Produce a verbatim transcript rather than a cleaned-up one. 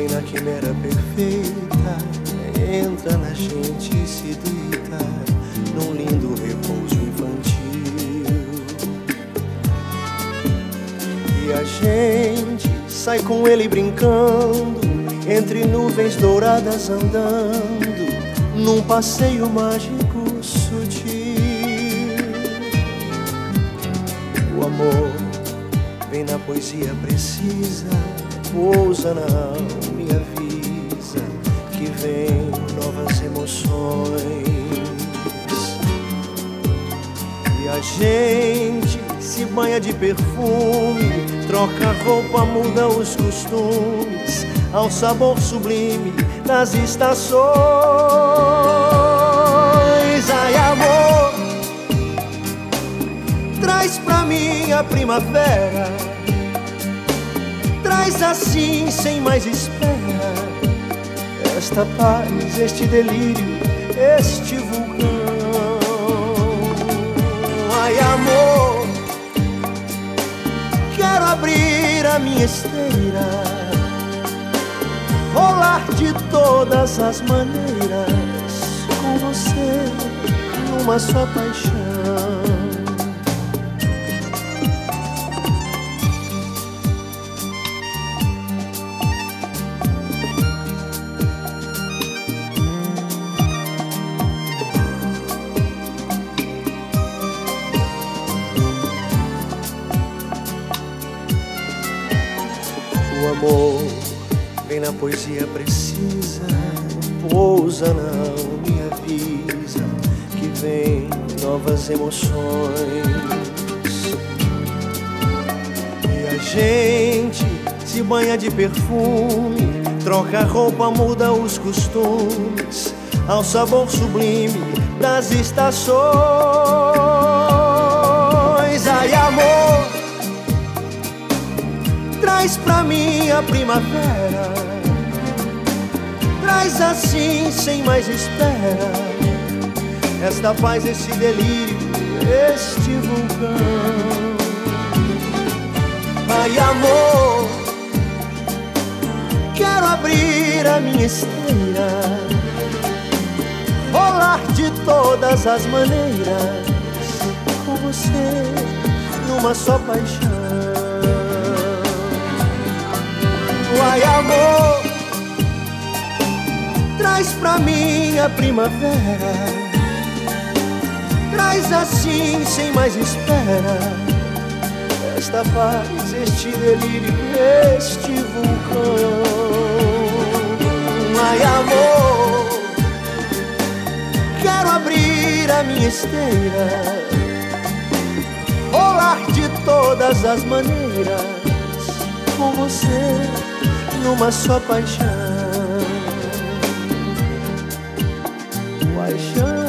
vem na quimera perfeita, entra na gente e se deita num lindo repouso infantil. E a gente sai com ele brincando, entre nuvens douradas andando, num passeio mágico sutil. O amor vem na poesia precisa, pousa na alma e avisa que vem novas emoções. E a gente se banha de perfume, troca roupa, muda os costumes, ao sabor sublime das estações. Ai, amor, traz pra mim a primavera, traz assim sem mais espera esta paz, este delírio, este vulcão. Ai, amor, quero abrir a minha esteira, rolar de todas as maneiras com você numa só paixão. O amor vem na poesia precisa, pousa na alma e avisa que vem novas emoções. E a gente se banha de perfume, troca roupa, muda os costumes, ao sabor sublime das estações. Ai, amor, traz pra mim a primavera, traz assim sem mais espera esta paz, esse delírio, este vulcão. Ai, amor, quero abrir a minha esteira, rolar de todas as maneiras com você numa só paixão. Ai, amor, traz pra mim a primavera, traz assim sem mais espera esta paz, este delírio, este vulcão. Ai, amor, quero abrir a minha esteira, rolar de todas as maneiras com você numa só paixão. Paixão.